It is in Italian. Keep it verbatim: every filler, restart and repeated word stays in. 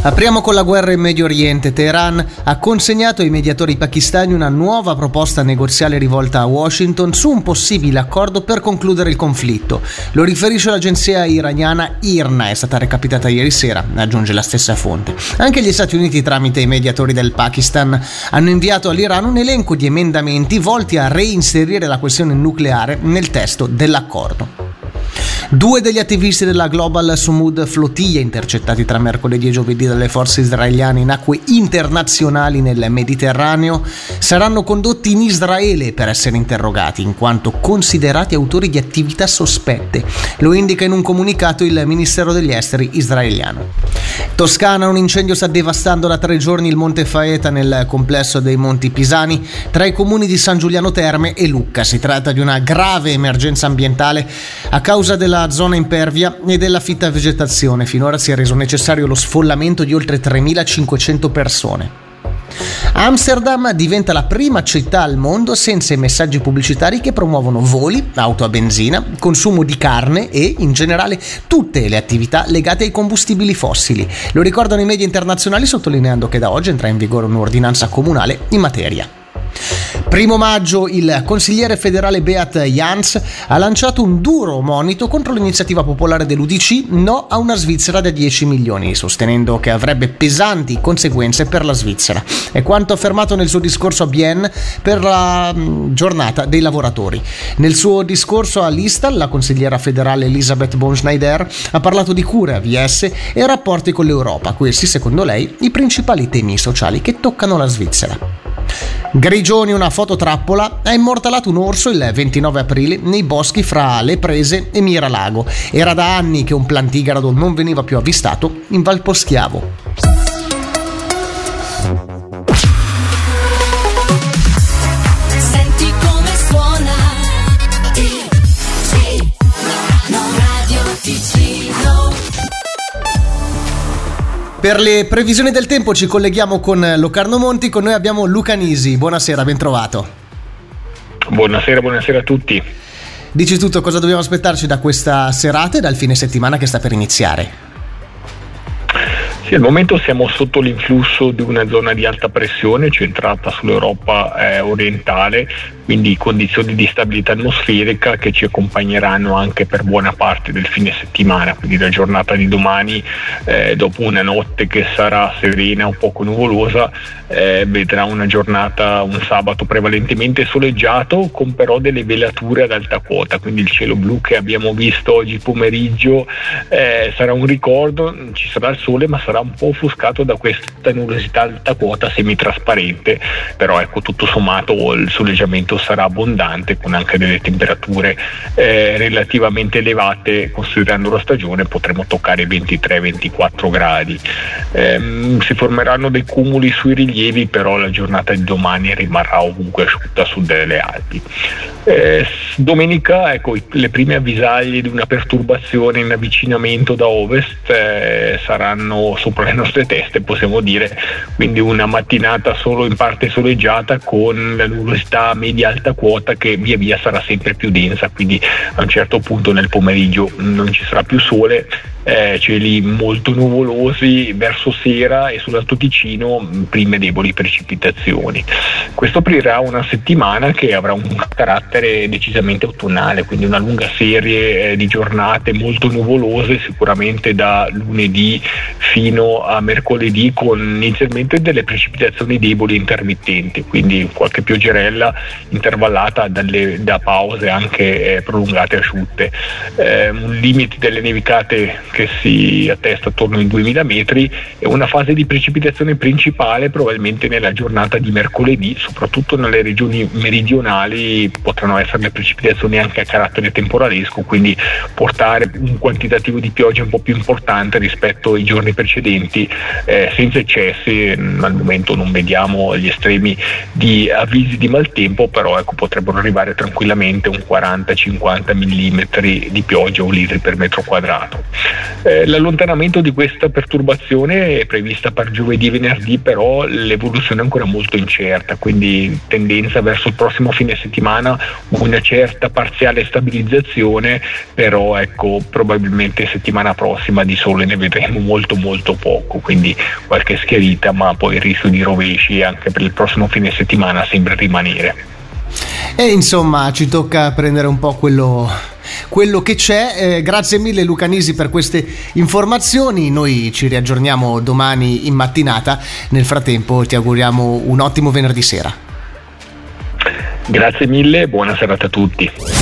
Apriamo con la guerra in Medio Oriente. Teheran ha consegnato ai mediatori pakistani una nuova proposta negoziale rivolta a Washington su un possibile accordo per concludere il conflitto. Lo riferisce l'agenzia iraniana I R N A, è stata recapitata ieri sera, aggiunge la stessa fonte. Anche gli Stati Uniti, tramite i mediatori del Pakistan, hanno inviato all'Iran un elenco di emendamenti volti a reinserire la questione nucleare nel testo dell'accordo. Due degli attivisti della Global Sumud Flotilla, intercettati tra mercoledì e giovedì dalle forze israeliane in acque internazionali nel Mediterraneo, saranno condotti in Israele per essere interrogati, in quanto considerati autori di attività sospette. Lo indica in un comunicato il Ministero degli Esteri israeliano. Toscana, un incendio sta devastando da tre giorni il Monte Faeta nel complesso dei Monti Pisani, tra i comuni di San Giuliano Terme e Lucca. Si tratta di una grave emergenza ambientale a causa della zona impervia e della fitta vegetazione. Finora si è reso necessario lo sfollamento di oltre tremilacinquecento persone. Amsterdam diventa la prima città al mondo senza i messaggi pubblicitari che promuovono voli, auto a benzina, consumo di carne e, in generale, tutte le attività legate ai combustibili fossili. Lo ricordano i media internazionali, sottolineando che da oggi entra in vigore un'ordinanza comunale in materia. Primo maggio il consigliere federale Beat Jans ha lanciato un duro monito contro l'iniziativa popolare dell'U D C No a una Svizzera da dieci milioni, sostenendo che avrebbe pesanti conseguenze per la Svizzera. È quanto affermato nel suo discorso a Bienne per la giornata dei lavoratori. Nel suo discorso all'Istal, la consigliera federale Elisabeth Bonschneider ha parlato di cure, A V S e rapporti con l'Europa, questi secondo lei i principali temi sociali che toccano la Svizzera. Grigioni, una fototrappola, ha immortalato un orso il ventinove aprile nei boschi fra Le Prese e Miralago. Era da anni che un plantigrado non veniva più avvistato in Valposchiavo. Senti come suona Radio Ticino. Per le previsioni del tempo ci colleghiamo con Locarno Monti, con noi abbiamo Luca Nisi. Buonasera, ben trovato. Buonasera, buonasera a tutti. Dici tutto, cosa dobbiamo aspettarci da questa serata e dal fine settimana che sta per iniziare? Sì, al momento siamo sotto l'influsso di una zona di alta pressione centrata sull'Europa eh, orientale, quindi condizioni di stabilità atmosferica che ci accompagneranno anche per buona parte del fine settimana, quindi la giornata di domani, eh, dopo una notte che sarà serena, un poco nuvolosa, eh, vedrà una giornata, un sabato prevalentemente soleggiato, con però delle velature ad alta quota, quindi il cielo blu che abbiamo visto oggi pomeriggio eh, sarà un ricordo, ci sarà il sole ma sarà un po' offuscato da questa nuvolosità alta quota semitrasparente, però ecco, tutto sommato il soleggiamento sarà abbondante, con anche delle temperature eh, relativamente elevate considerando la stagione. Potremo toccare ventitré ventiquattro gradi. Ehm, si formeranno dei cumuli sui rilievi, però la giornata di domani rimarrà ovunque asciutta su delle Alpi. Eh, domenica, ecco, le prime avvisaglie di una perturbazione in avvicinamento da ovest eh, saranno sopra le nostre teste, possiamo dire, quindi una mattinata solo in parte soleggiata con la nuvolosità media alta quota che via via sarà sempre più densa, quindi a un certo punto nel pomeriggio non ci sarà più sole, eh, cieli molto nuvolosi verso sera e sull'Alto Ticino prime deboli precipitazioni. Questo aprirà una settimana che avrà un carattere decisamente autunnale, quindi una lunga serie eh, di giornate molto nuvolose, sicuramente da lunedì fino a mercoledì, con inizialmente delle precipitazioni deboli e intermittenti, quindi qualche pioggerella intervallata dalle, da pause anche eh, prolungate e asciutte. Eh, un limite delle nevicate che si attesta attorno ai duemila metri e una fase di precipitazione principale probabilmente nella giornata di mercoledì, soprattutto nelle regioni meridionali potranno essere le precipitazioni anche a carattere temporalesco, quindi portare un quantitativo di pioggia un po' più importante rispetto ai giorni precedenti, eh, senza eccessi. Al momento non vediamo gli estremi di avvisi di maltempo, però ecco, potrebbero arrivare tranquillamente un quaranta cinquanta millimetri di pioggia o litri per metro quadrato. Eh, l'allontanamento di questa perturbazione è prevista per giovedì e venerdì, però l'evoluzione è ancora molto incerta, quindi tendenza verso il prossimo fine settimana una certa parziale stabilizzazione, però ecco, probabilmente settimana prossima di sole ne vedremo molto molto poco, quindi qualche schiarita, ma poi il rischio di rovesci anche per il prossimo fine settimana sembra rimanere. E insomma ci tocca prendere un po' quello, quello che c'è. Eh, grazie mille Luca Nisi per queste informazioni, noi ci riaggiorniamo domani in mattinata, nel frattempo ti auguriamo un ottimo venerdì sera. Grazie mille, buona serata a tutti.